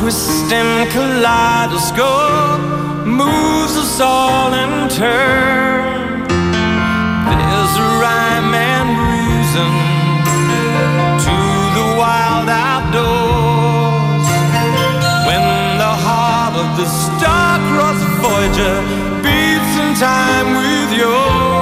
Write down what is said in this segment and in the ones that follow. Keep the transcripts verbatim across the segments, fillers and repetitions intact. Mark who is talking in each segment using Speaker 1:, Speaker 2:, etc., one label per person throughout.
Speaker 1: twisting kaleidoscope moves us all in turn. There's a rhyme and reason to the wild outdoors. When the heart of the star-crossed Voyager beats in time with yours.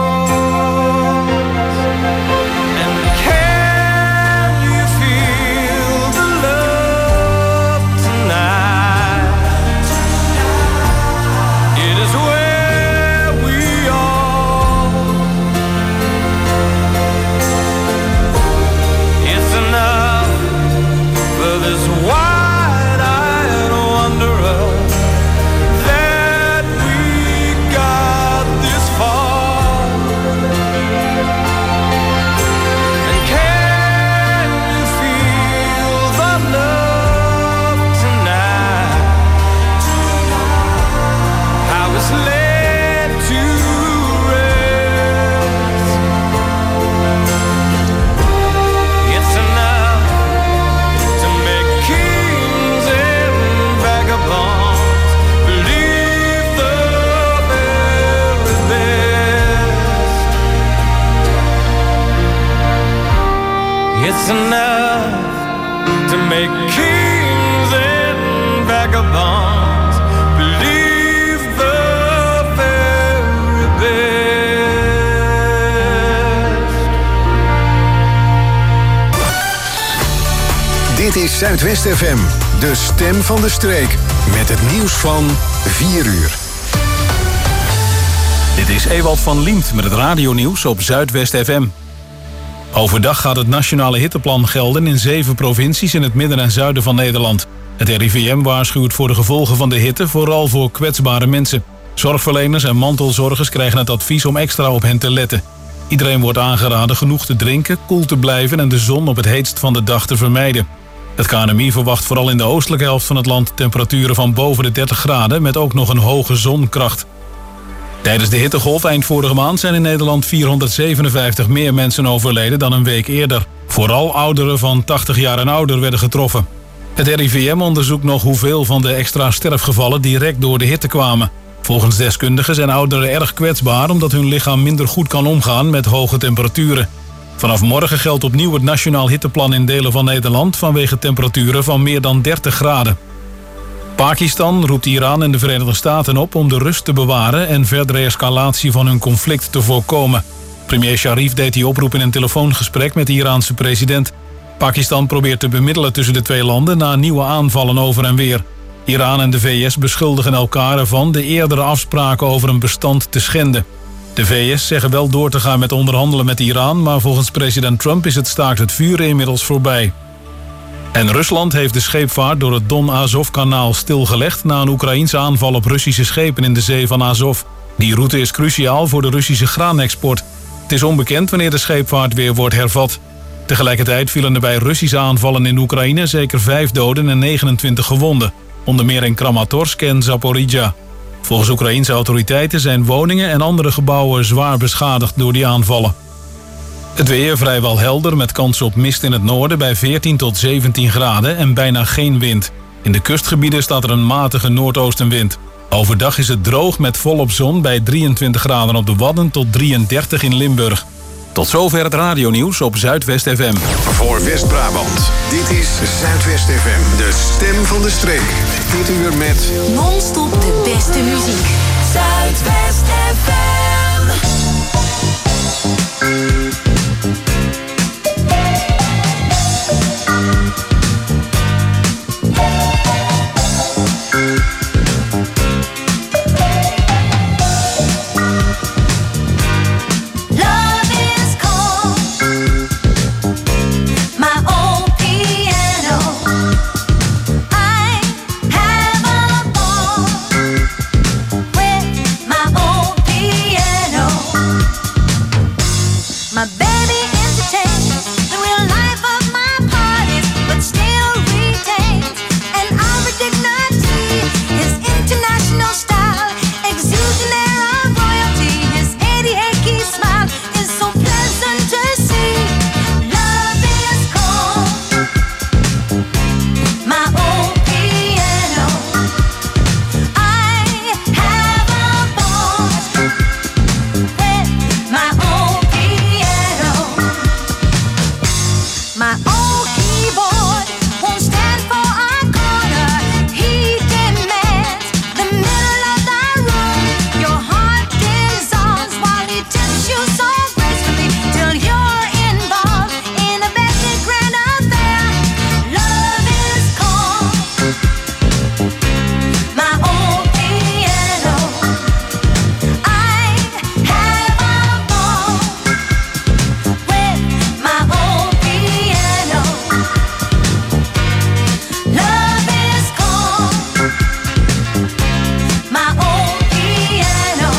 Speaker 1: It's enough to make kings and vagabonds believe the very best.
Speaker 2: Dit is Zuidwest F M, de stem van de streek. Met het nieuws van vier uur.
Speaker 3: Dit is Ewald van Liemt met het radionieuws op Zuidwest F M. Overdag gaat het nationale hitteplan gelden in zeven provincies in het midden en zuiden van Nederland. Het R I V M waarschuwt voor de gevolgen van de hitte, vooral voor kwetsbare mensen. Zorgverleners en mantelzorgers krijgen het advies om extra op hen te letten. Iedereen wordt aangeraden genoeg te drinken, koel te blijven en de zon op het heetst van de dag te vermijden. Het K N M I verwacht vooral in de oostelijke helft van het land temperaturen van boven de dertig graden met ook nog een hoge zonkracht. Tijdens de hittegolf eind vorige maand zijn in Nederland vierhonderdzevenenvijftig meer mensen overleden dan een week eerder. Vooral ouderen van tachtig jaar en ouder werden getroffen. Het R I V M onderzoekt nog hoeveel van de extra sterfgevallen direct door de hitte kwamen. Volgens deskundigen zijn ouderen erg kwetsbaar omdat hun lichaam minder goed kan omgaan met hoge temperaturen. Vanaf morgen geldt opnieuw het nationaal hitteplan in delen van Nederland vanwege temperaturen van meer dan dertig graden. Pakistan roept Iran en de Verenigde Staten op om de rust te bewaren en verdere escalatie van hun conflict te voorkomen. Premier Sharif deed die oproep in een telefoongesprek met de Iraanse president. Pakistan probeert te bemiddelen tussen de twee landen na nieuwe aanvallen over en weer. Iran en de V S beschuldigen elkaar ervan de eerdere afspraken over een bestand te schenden. De V S zeggen wel door te gaan met onderhandelen met Iran, maar volgens president Trump is het staakt het vuren inmiddels voorbij. En Rusland heeft de scheepvaart door het Don-Azov-kanaal stilgelegd na een Oekraïense aanval op Russische schepen in de zee van Azov. Die route is cruciaal voor de Russische graanexport. Het is onbekend wanneer de scheepvaart weer wordt hervat. Tegelijkertijd vielen er bij Russische aanvallen in Oekraïne zeker vijf doden en negenentwintig gewonden. Onder meer in Kramatorsk en Zaporizhzhia. Volgens Oekraïense autoriteiten zijn woningen en andere gebouwen zwaar beschadigd door die aanvallen. Het weer vrijwel helder met kans op mist in het noorden bij veertien tot zeventien graden en bijna geen wind. In de kustgebieden staat er een matige noordoostenwind. Overdag is het droog met volop zon bij drieëntwintig graden op de Wadden tot drieëndertig in Limburg. Tot zover het radionieuws op Zuidwest F M.
Speaker 2: Voor West-Brabant, dit is Zuidwest F M, de stem van de streek. Dit uur met
Speaker 4: non-stop de beste muziek. Zuidwest F M.
Speaker 5: My best
Speaker 4: keyboard won't stand for a corner. He demands the middle of the room. Your heart dissolves while he tempts you so gracefully till you're involved in a very grand affair. Love is calm, my old piano. I have a ball with my old piano. Love is calm, my old piano.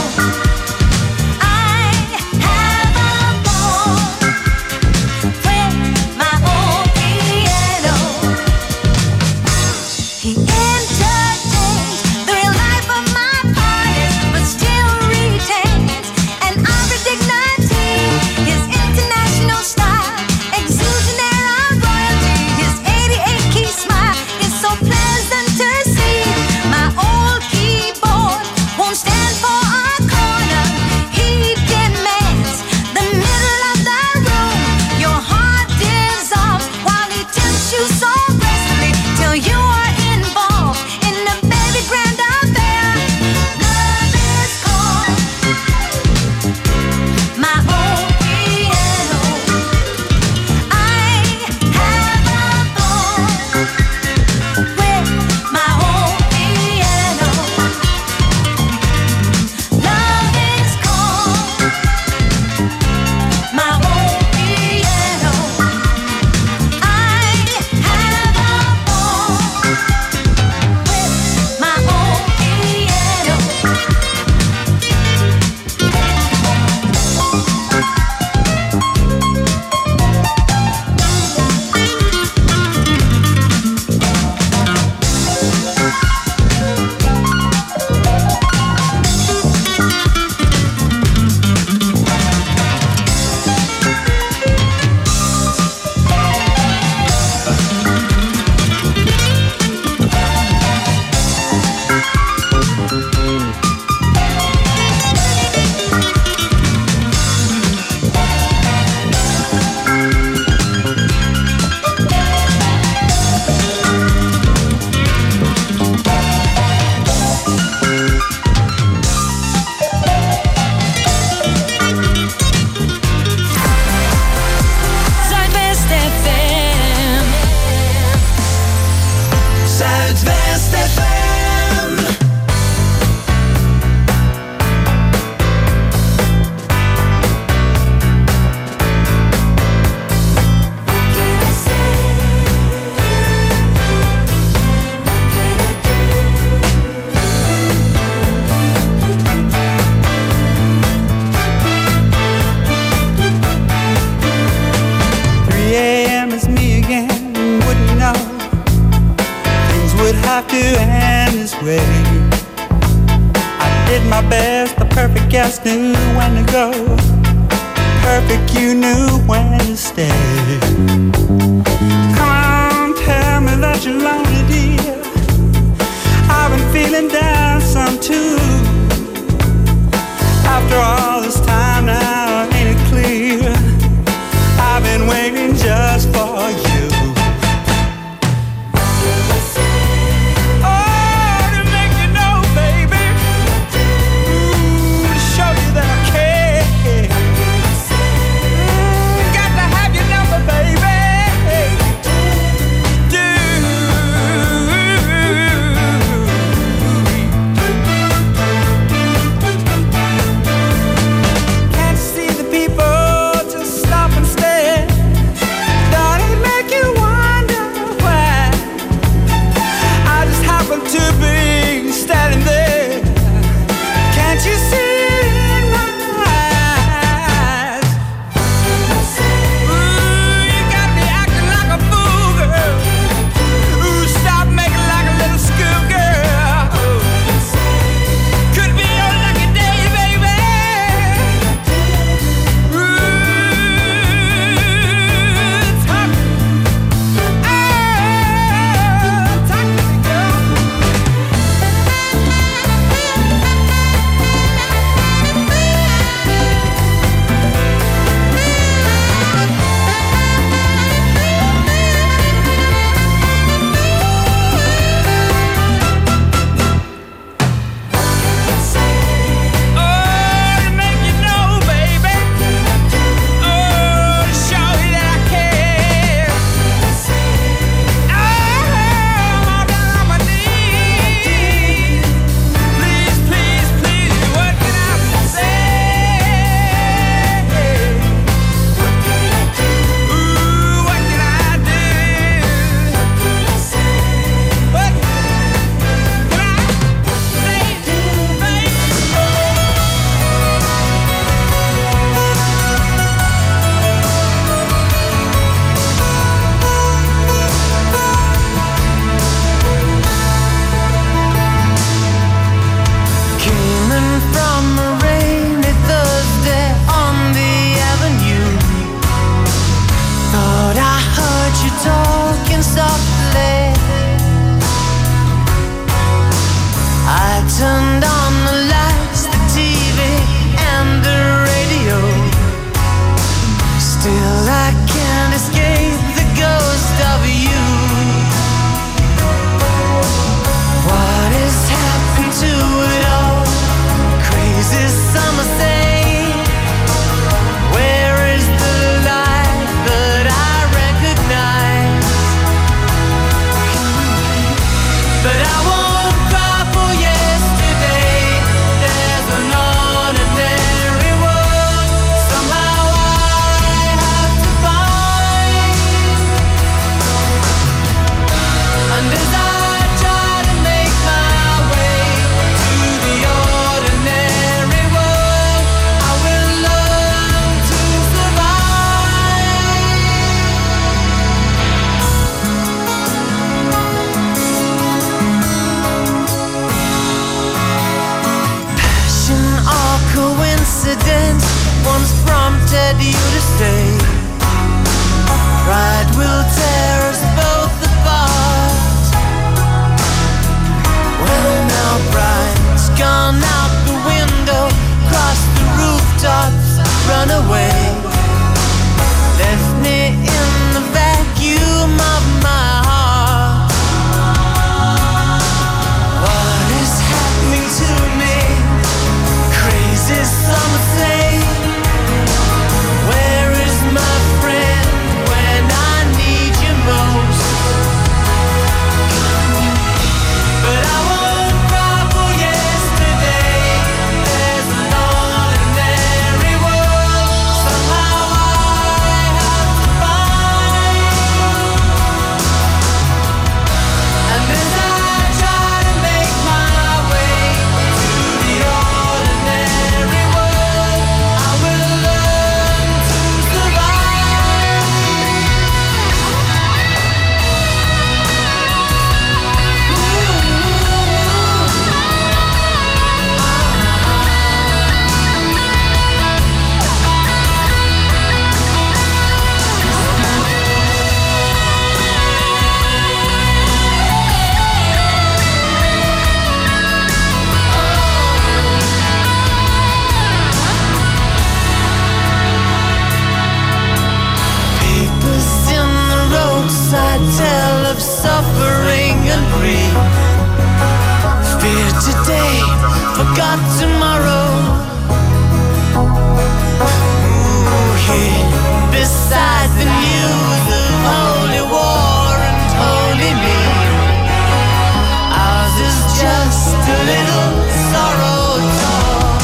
Speaker 4: I have a ball with my old piano. He entertains the real life of my parties, but still retains an ivory dignity. His international style exudes an air of royalty. His eighty-eight key smile is so pleasant to see. My old keyboard won't stand for a corner. He demands the middle of the room. Your heart dissolves while he tempts you so gracefully till you are involved in a baby grand affair. Love is calm, my old piano. I have a ball with my old piano. Love is calm, my old piano. I have a ball with my old piano. Zuidwest F M.
Speaker 1: Zuidwest F M.
Speaker 5: three a.m. is me again, wouldn't you know things would have to end this way. I did my best, the perfect guest knew when to go. Perfect, you knew when to stay. Come on, tell me that you're lonely, dear. I've been feeling down some too. After all this time now, ain't it clear? I've been waiting just for you. Oh, to make you know, baby. Ooh, to show you that I care. Mm, got to have your number, baby. Do.
Speaker 1: and breathe. Fear today, forgot tomorrow. Ooh, here, beside the news of holy war and holy me, ours is just a little sorrow talk.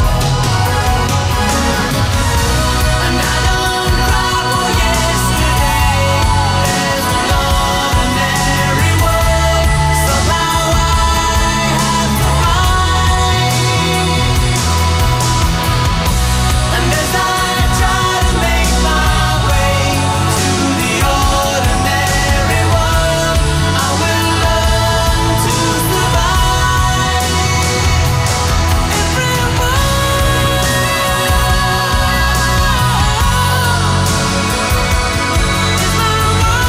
Speaker 1: And I don't cry for yesterday. There's an ordinary world, somehow I have to find. And as I try to make my way to the ordinary world, I will learn to survive. Everyone is my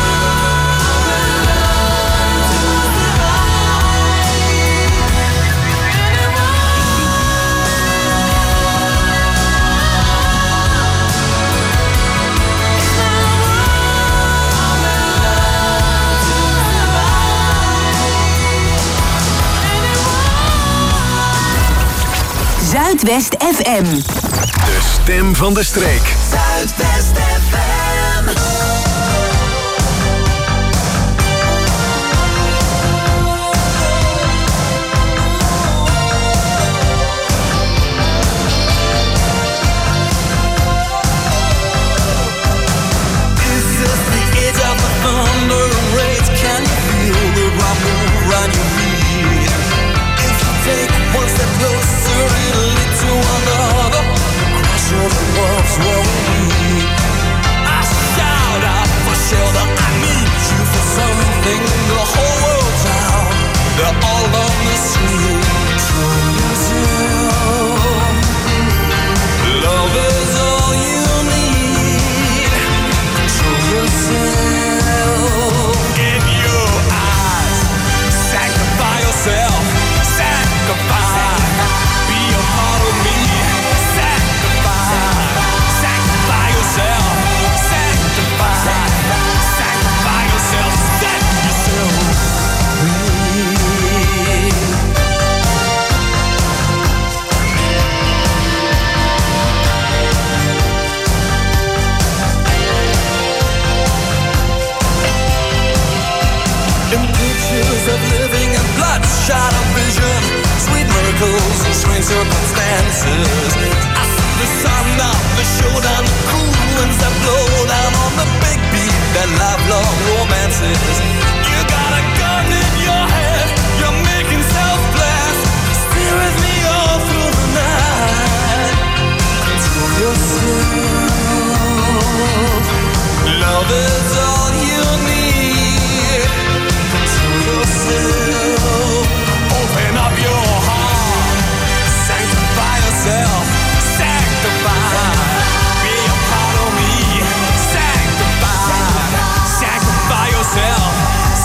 Speaker 6: Zuidwest F M.
Speaker 2: De stem van de streek.
Speaker 1: Zuidwest F M. Is this the age of the thunder and rage? Can you feel the rock move around your feet? If you take one step closer, it'll lead to another. Cross over worlds where we meet. I shout out for shelter. I need you for something. The whole world's out. They're all on the street. Show yourself. Love is all you need. Show yourself. In your eyes, sanctify yourself. Sanctify. Be a part of me. Sanctify. Sanctify yourself. Sanctify. Sanctify yourself. Set yourself free. In pictures of living and bloodshot of vision, sweet miracles and strange circumstances, I see the sun up, the showdown, the cool winds that blow down on the big beat, that lifelong romances. You got a gun in your head, you're making self-blast, stay with me all through the night. Control yourself. Love is all you need. Control yourself. Open up your heart. Sanctify yourself. Sanctify. Be a part of me. Sanctify. Sanctify yourself.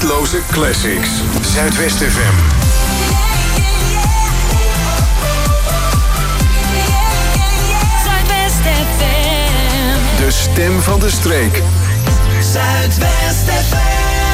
Speaker 2: tijdloze classics. Zuidwest F M.
Speaker 7: Zuidwest F M.
Speaker 2: De stem van de streek.
Speaker 1: Zuidwest F M.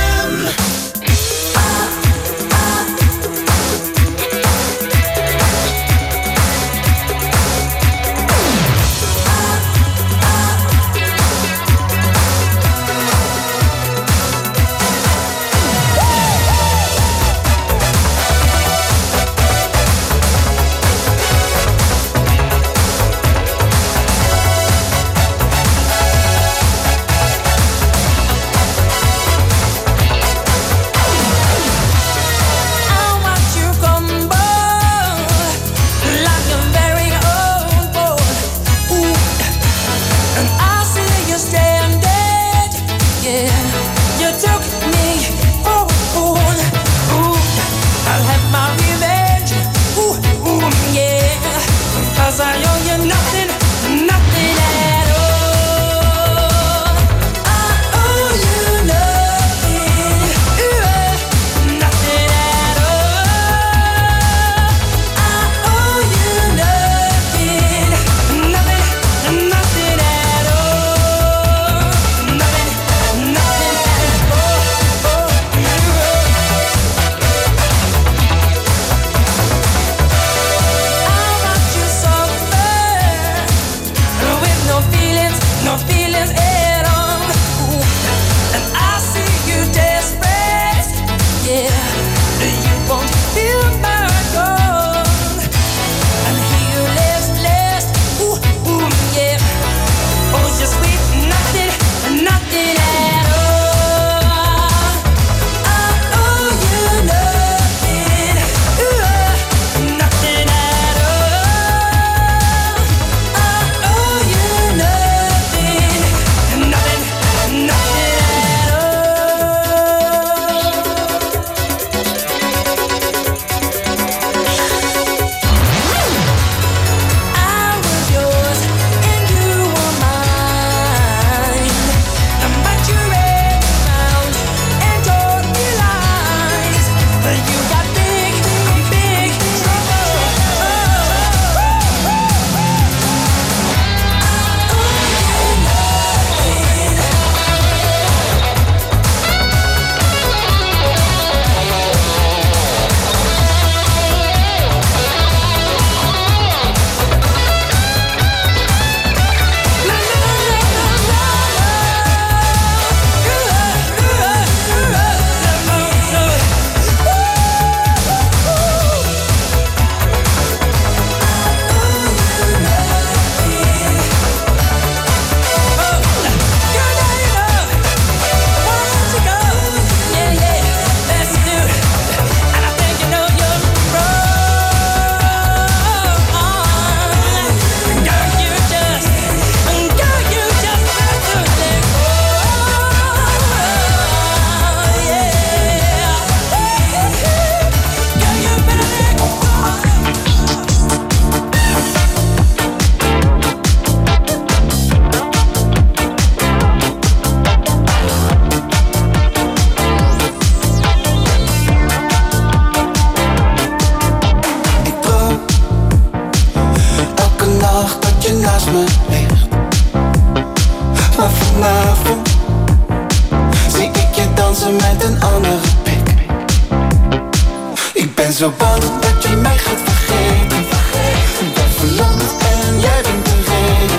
Speaker 8: Zo bang dat je mij gaat vergeten. Dat verlangt en jij bent de reden.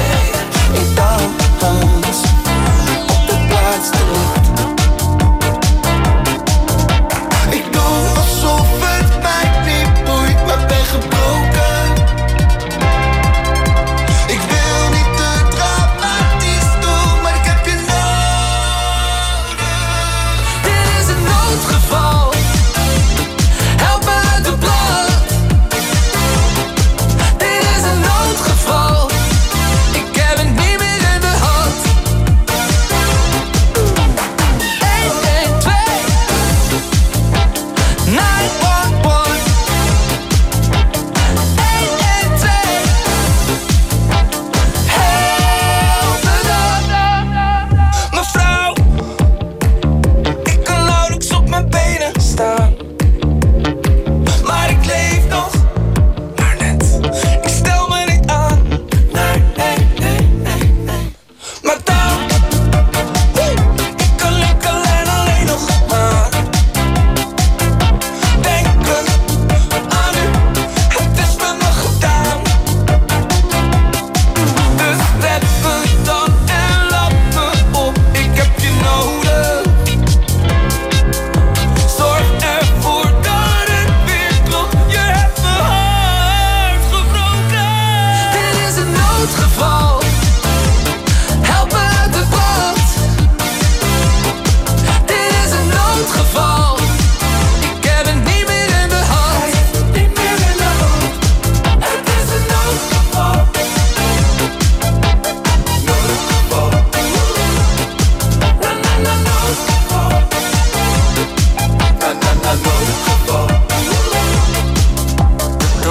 Speaker 8: Ik dans op de plaats te laat. Ik doe alsof het mij niet boeit, maar ben gebroken. Ik wil niet te dramatisch doen, maar ik heb je nodig. Dit is een noodgeval. Help me.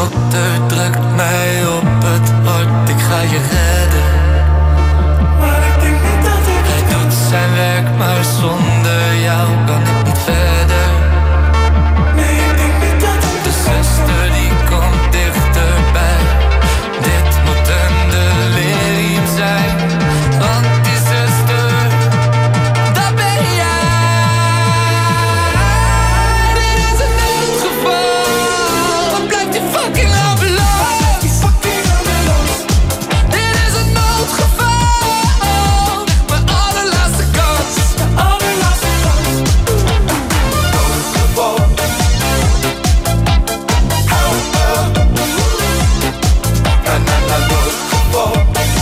Speaker 8: dokter drukt mij op het hart, ik ga je redden. Maar ik denk niet dat ik... Hij doet zijn werk, maar zonder jou kan ik niet verder. Nee, ik denk niet dat ik... De zuster die komt dichterbij. Dit moet een delirium zijn. Want die zuster, dat ben jij. Dit is een noodgeval. Wat blijft die fucking ambulance? Dit is een noodgeval. Mijn allerlaatste kans. Allerlaatste kans. Noodgeval. Help me. Na na na noodgeval.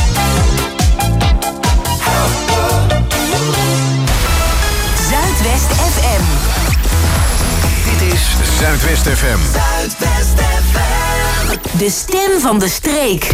Speaker 8: Help me.
Speaker 6: Zuidwest F M.
Speaker 2: Dit is Zuidwest F M.
Speaker 8: Zuidwest F M.
Speaker 6: De stem van de streek.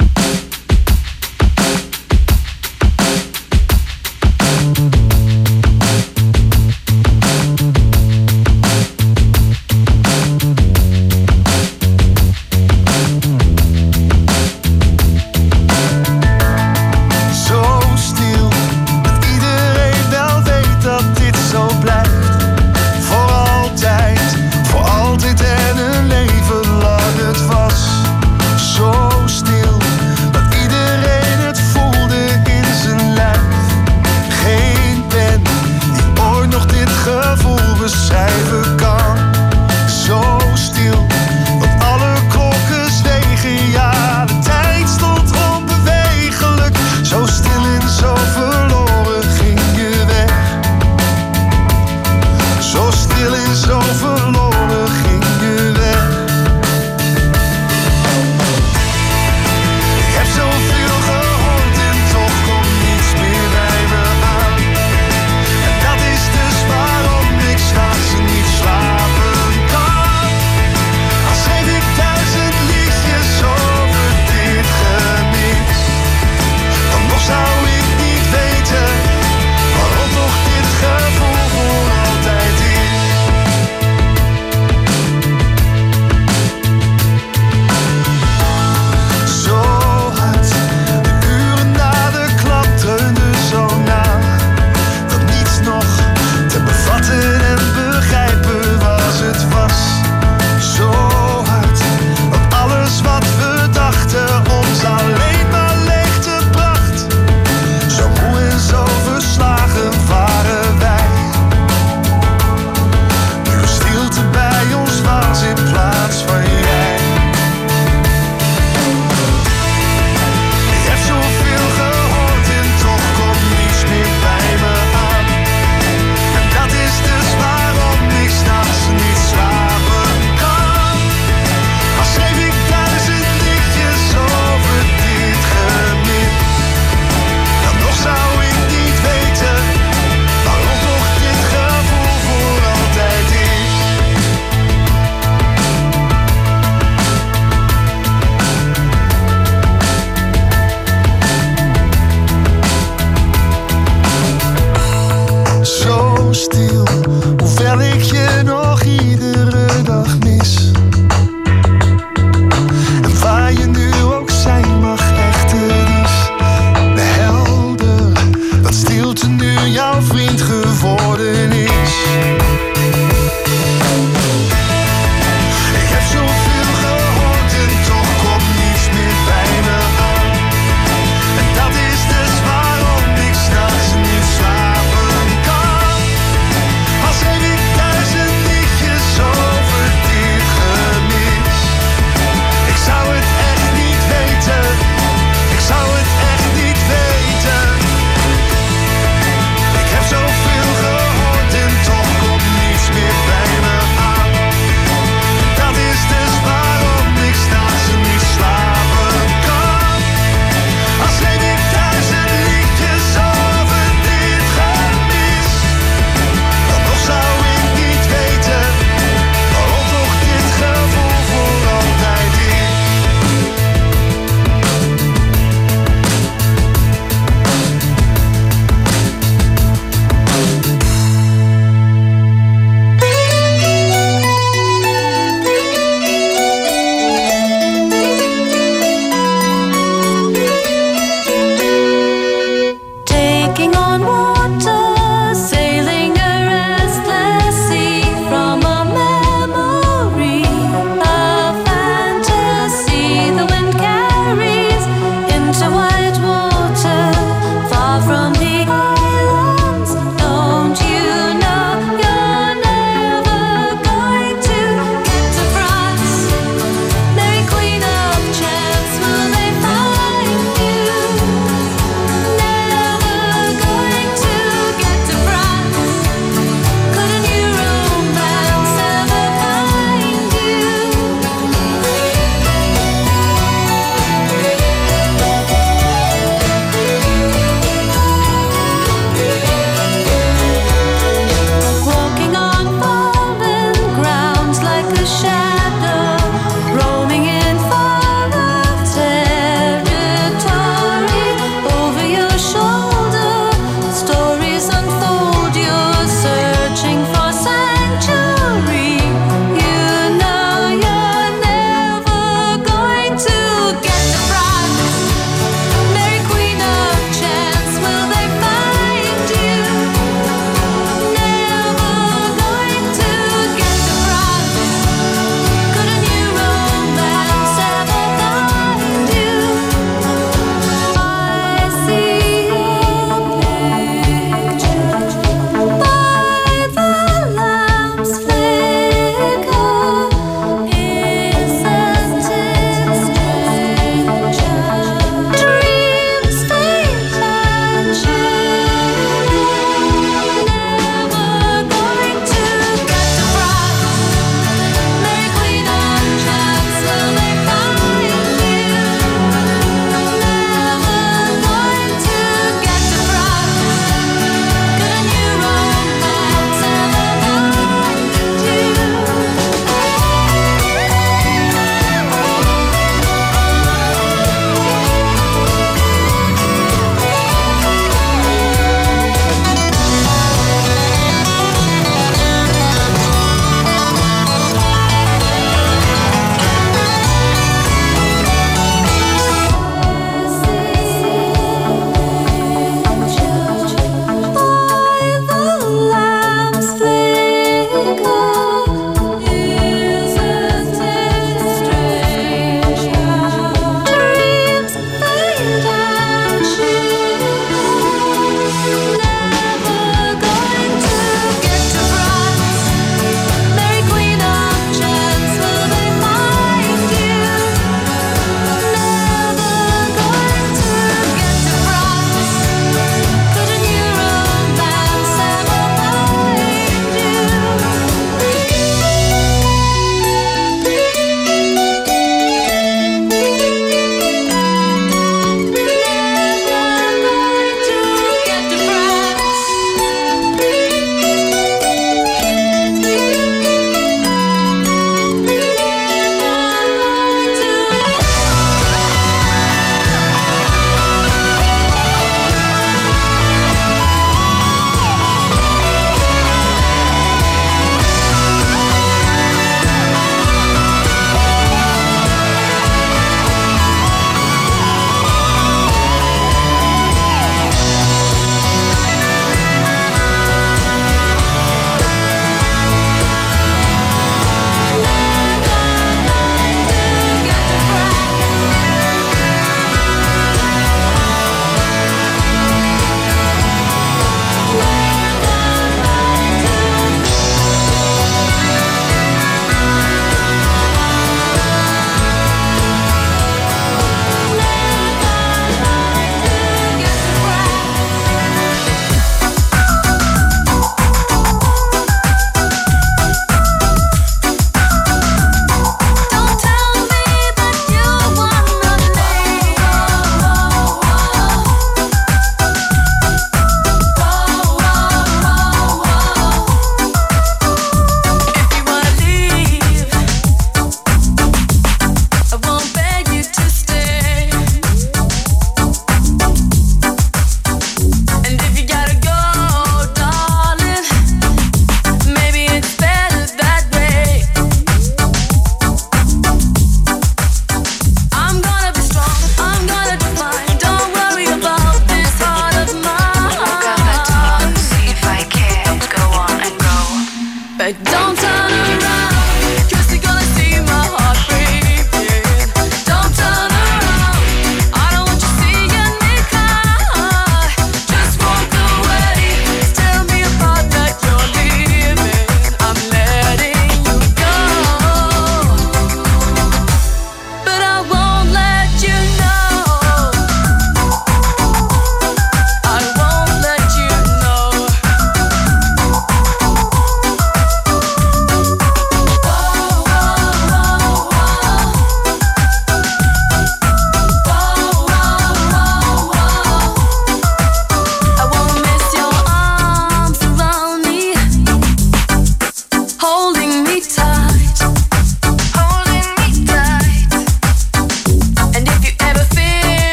Speaker 9: Zo stil, dat iedereen wel weet dat dit zo blijft. Voor altijd, voor altijd en een leven lang. Het was zo stil.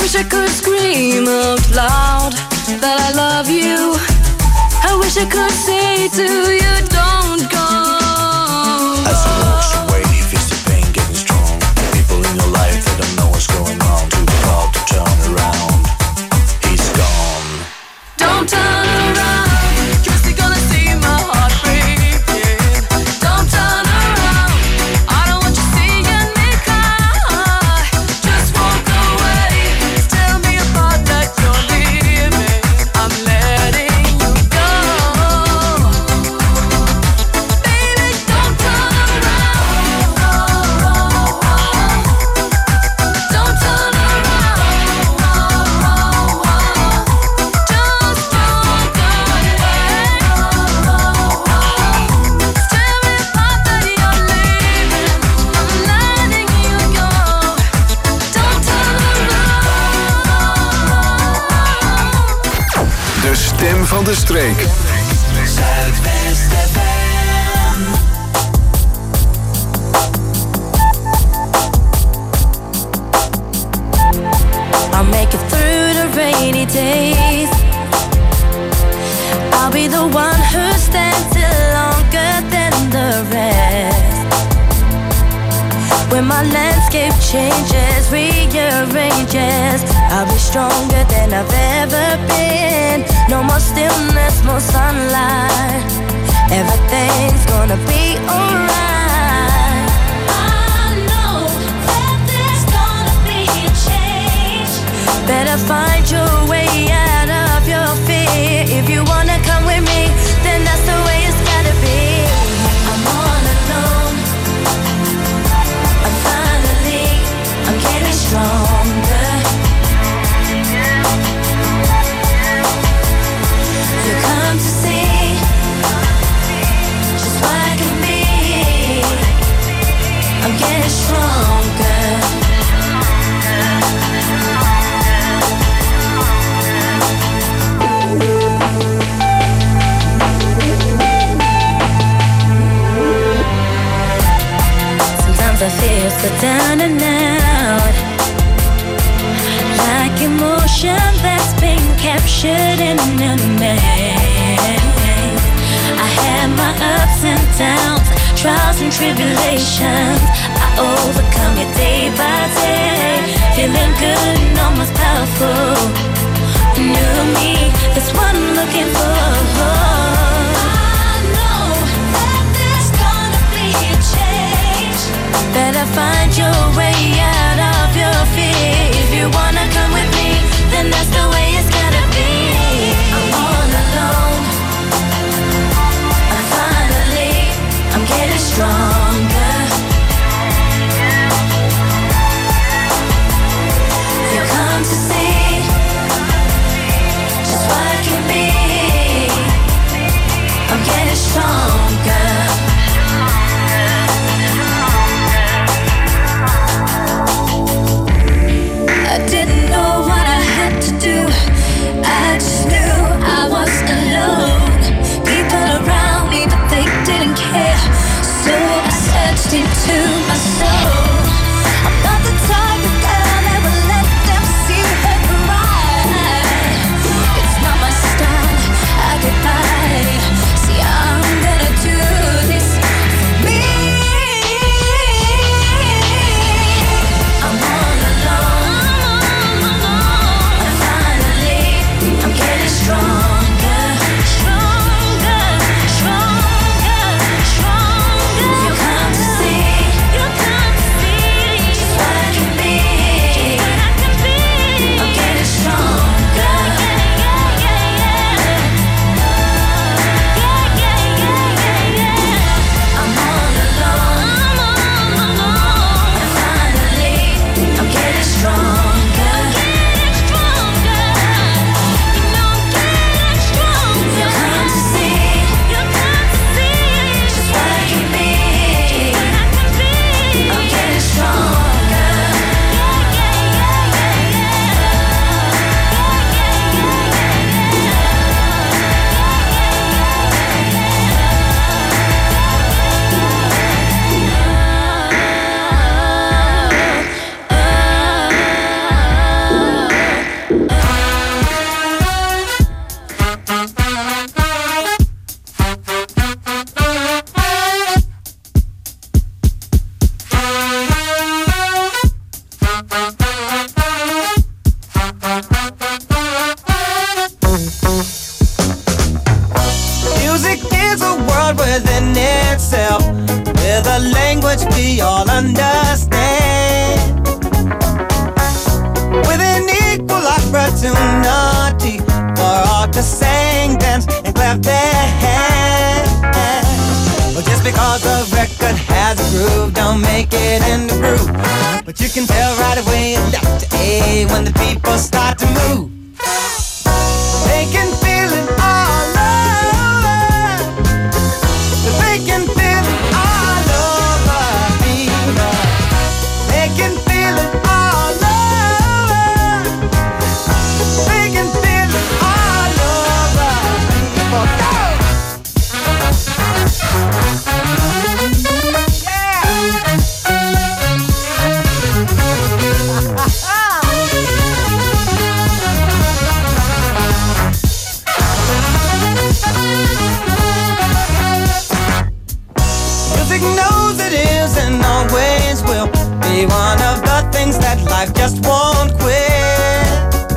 Speaker 7: wish I could scream out loud that I love you. I wish I could say to you, don't go.
Speaker 10: As he walks away, he feels the pain getting strong. People in your life, they don't know what's going on. Too proud to turn around. He's gone.
Speaker 7: Don't turn around, 'cause you're gonna see my heart breaking. Don't turn around, I don't want you seeing me cry. Just walk away, tell me apart that you're leaving. I'm letting you go. Baby, don't turn around. Don't turn around. Just walk away. Tell me apart that you're leaving. I'm letting you go. Don't turn around.
Speaker 2: De stem van de streek.
Speaker 8: Zuidwest F M.
Speaker 11: I'll make it through the rainy days. I'll be the one who stands still longer than the rest. When my landscape changes, rearranges, I'll be stronger than I've ever been. No more stillness, more sunlight. Everything's gonna be alright. I know that there's gonna be a change. Better find your way out of your fear. If you wanna come with me, then that's the way it's gotta be. I'm all alone. I'm finally, I'm getting stronger. You come to see just what I can be. I'm getting stronger. Sometimes I feel so down and out, like emotion that's been captured in a maze. I had my ups and downs, trials and tribulations. I overcome it day by day, feeling good and almost powerful. New me, that's what I'm looking for. I know that there's gonna be a change. Better find your way out of your fear. If you wanna come with me, then that's the way it's gotta be. I'm all alone. I'm finally, I'm getting stronger. You come to see just what I can be. I'm getting stronger. I didn't know what I had to do. I just knew I was alone. People around me, but they didn't care. So I searched into my soul. I'm not the type of girl that will let them see her cry. It's not my style, I get by. See, I'm gonna do this for me. I'm all alone. I'm finally, I'm getting stronger. Stronger, stronger, stronger. You come to see, you come
Speaker 5: to sing, dance, and clap their hands. Well, just because the record has a groove, don't make it in the groove. But you can tell right away left to A when the people start to move. They can feel it all over. They can feel it all over, people. They can feel it all over. They can feel it all over, people. Go! Music knows it is and always will be one of the things that life just won't quit.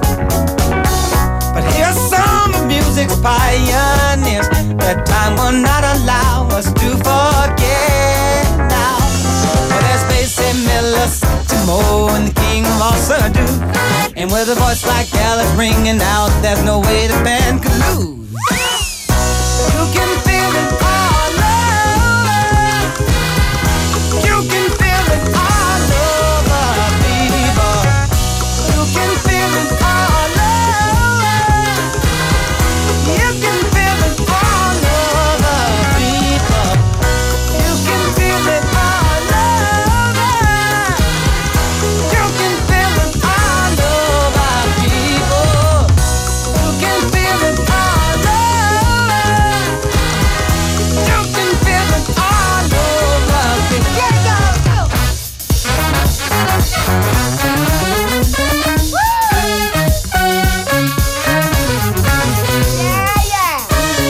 Speaker 5: But here's some of music's pioneers that time will not allow us to forget now. Well, there's Basie Miller, Satchmo, and the king of all Surdo. And with a voice like Alice ringing out, there's no way the band could lose. You can feel it all over. You can feel it all over, people. You can feel it all over. You can feel it all over, people. You can feel it all over. You can feel it all over, people. You can feel it all over. You can feel it all over, people. Yeah, go, go. Yeah, yeah.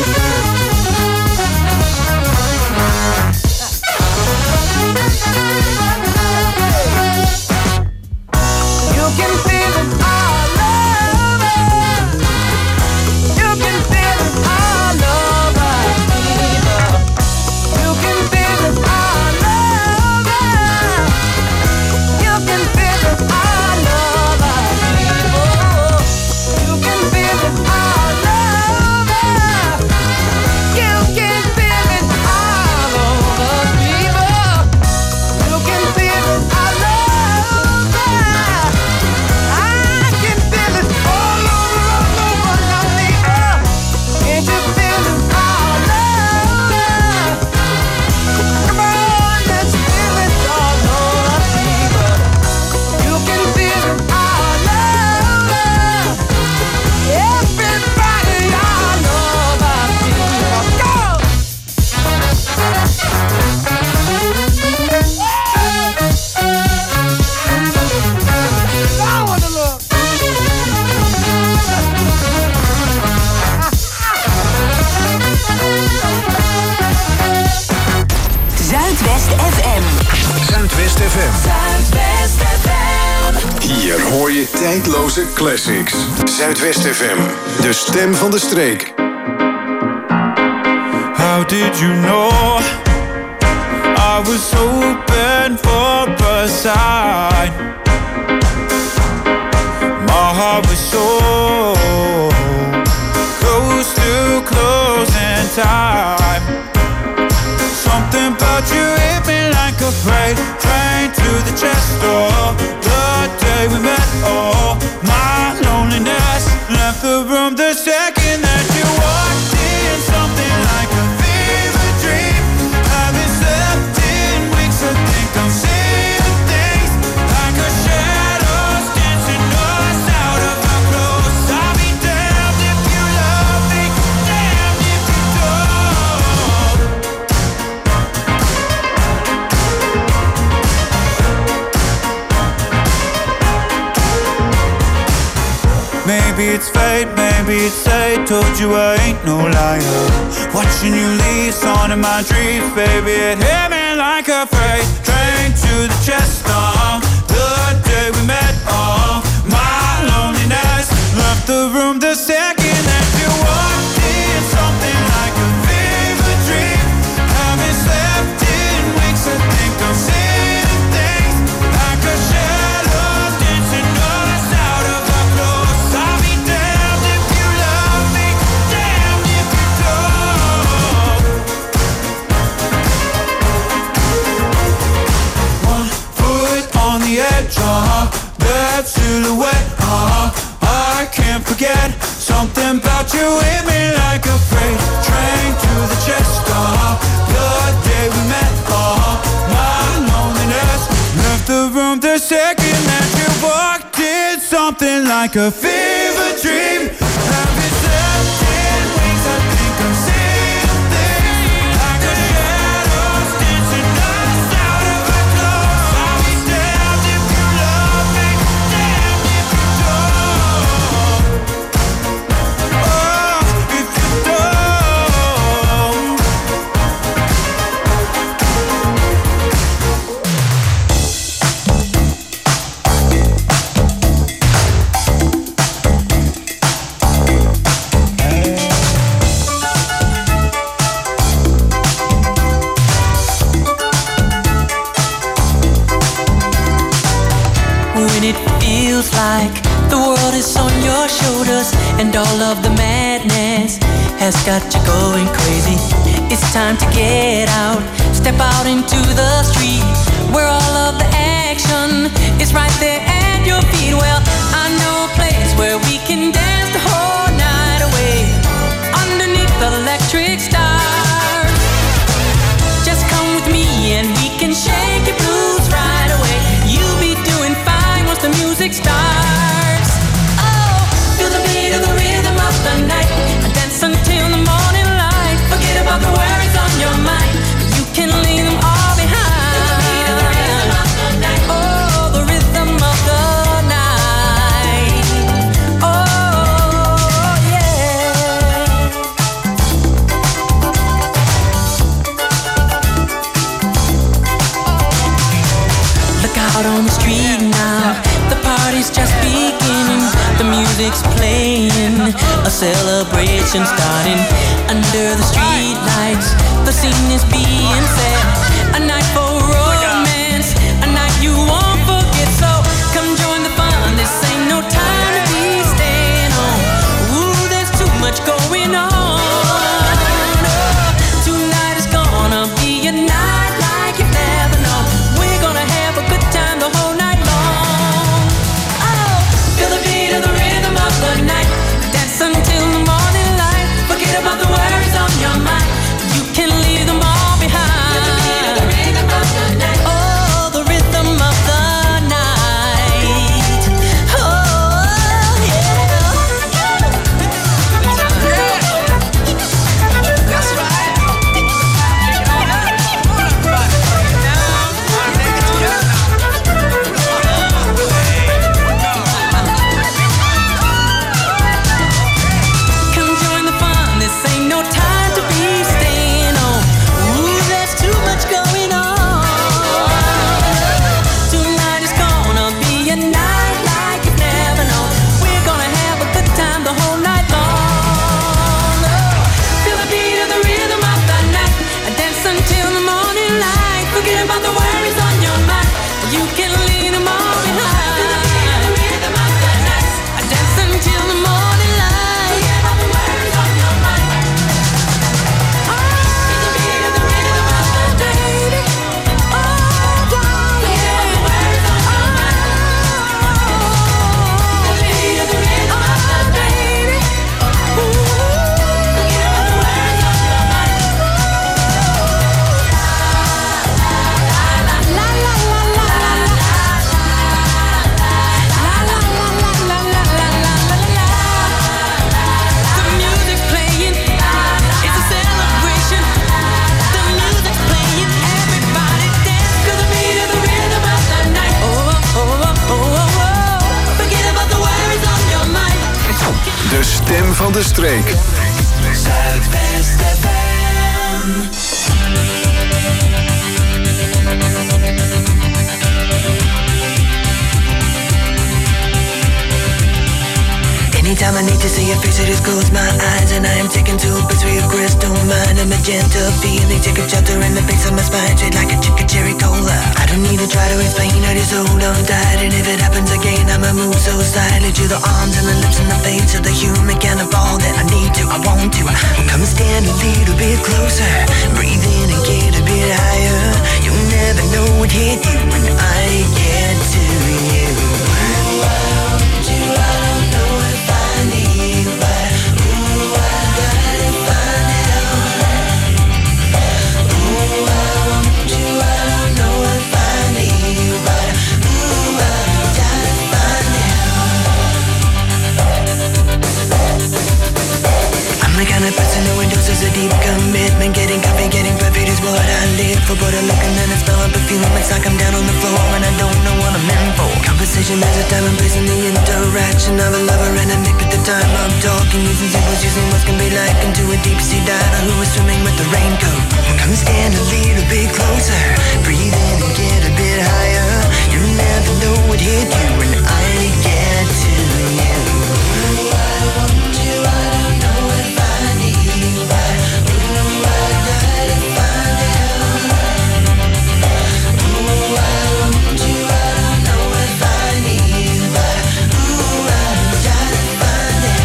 Speaker 5: You can feel it all over. You can feel it all over, people. You can feel it all over. You can feel it all over, people. You can feel it all over. You can feel it all over, people. You can feel it all over. I can feel it all over, all over, now, people. Can't you feel it all over? Come on, let's feel it all over, people. You can feel it all over. Everybody all over, people. Go! I wanna look.
Speaker 6: Zuidwest F M.
Speaker 2: Zuidwest F M.
Speaker 6: Zuidwest F M.
Speaker 2: Hier hoor je tijdloze classics. Zuidwest F M. De stem van de streek.
Speaker 12: How did you know I was open for a sign? My heart was so close to closing time. Something about you hit me like a freight train to the chest door. The day we met, oh, my loneliness left the room the second that you walked in. Something like a fever dream. Haven't slept in weeks. I think I'm seeing things like a shadows dancing us out of our clothes. I'll be damned if you love me, damned if you don't. Maybe it's fate, maybe it's fate. Told you I ain't no liar. Watching you leave, on in my dreams, baby. It hit me like a freight train to the chest. Oh, the day we met. Oh, my loneliness left the room the second that you walked in. Something like a fever dream. Haven't slept in weeks. I think I'm seeing things like a shadow dancing us out of our clothes. I'll be damned if you love me, like a fever dream. Having certain wings, I think I'm seeing things like a shadows dancing us out of our clothes. I'll be damned if you love me, damned if you don't. Oh, if you don't.
Speaker 13: When it feels like the world is on your shoulders and all of the madness has got you going crazy, it's time to get out, step out into the street where all of the action is right there at your feet. Well, I know a place where we can dance the whole night away underneath the electric stars. Just come with me and we can shake your blues right away. You'll be doing fine once the music starts. Oh, feel the beat of the rhythm of the night. Dance until the morning light. Forget about the worries on your mind. You can leave them all behind. Feel the beat of the rhythm of the night. Oh, the rhythm of the night. Oh, yeah. Look out on the street now, the party's just beginning. The music's playing, a celebration starting. Under the street lights, the scene is being set. A night for romance, a night you won't forget. So come join the fun, this ain't no time to be staying home. Ooh, there's too much going on. Oh, tonight is gonna be a night like you've never known. We're gonna have a good time the whole night long. Oh, feel the beat of the rhythm of the night. Dance until the morning light. Forget about the worries on your mind. You can leave them all behind. Feel the beat of the rhythm of the night. Oh, the rhythm of the night. Oh, yeah. That's right. Come join the fun, this ain't no time to be staying home. Ooh, there's too much going on. Tonight is gonna be a night like you've never known. We're gonna have a good time the whole night long. Oh, feel the beat of the rhythm of the night. Dance until the morning light. Forget about the worries on your mind. You can leave them all behind. Feel the beat of the rhythm of the night. Dance until the morning light. Forget about the worries on your mind. Oh, feel the beat of the rhythm of the night. Oh, forget about the worries on your mind. Feel the beat of the rhythm of the night. Ooh, forget about the worries on your mind. La la la la la la. The music's playing, it's a celebration. The music's playing, everybody dance to the beat of the rhythm of the night. Oh, oh, oh, oh, oh, oh. Forget about the worries on your mind.
Speaker 2: De stem van de streek.
Speaker 8: Zuidwest F M.
Speaker 14: Anytime I need to see your face, I just close my eyes and I am taken to a place where your crystal mind and magenta feeling take a shelter in the base of my spine, straight like a chicken cherry cola. I don't need to try to explain, I just hold on tight, and if it happens again, I'ma move so silently to the arms and the lips and the face of the human kind of all that I need to, I want to. Come and stand a little bit closer, breathe in and get a bit higher. You'll never know what hit you when I get to you. Ooh, I want you, I don't know if I need you, but ooh, I gotta find out. Ooh, I want you, I don't know if I need you, but ooh, I gotta find out. is a deep commitment. Getting coffee, getting perfect is what I live for. But I look and then I smell a perfume. It's like I'm down on the floor and I don't know what I'm in for. Conversation has a time and place in the interaction of a lover and a mate. At the time I'm talking, using symbols, using what can be like into a deep sea diver who is swimming with the raincoat. Come stand a little bit closer, breathe in and get a bit higher. You never know what hit you when I get to you. Ooh, I want you, I don't know if I need you. Ooh, I gotta find you. Ooh, I want you, I don't know if I need you. Ooh, I gotta find you.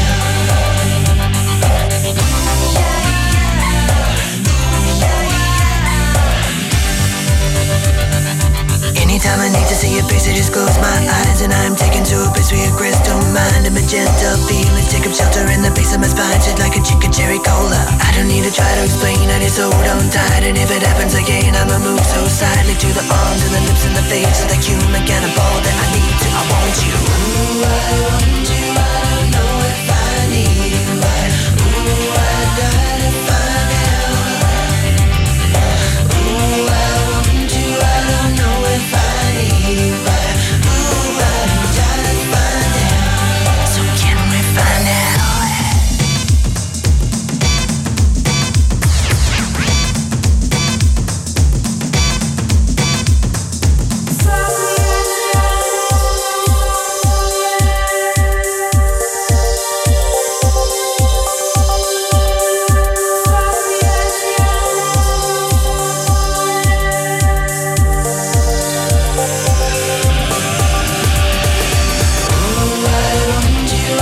Speaker 14: Anytime I need to see your face, I just close my eyes and I'm taken to a place where your crystal mind and magenta feelings take up shelter in the base of my spine, shit like a chicken cherry cola. I don't need to try to explain, I just hold on tight, and if it happens again, I'ma move so silently to the arms and the lips and the face of the human cannibal that I need to. I want you. Ooh, I want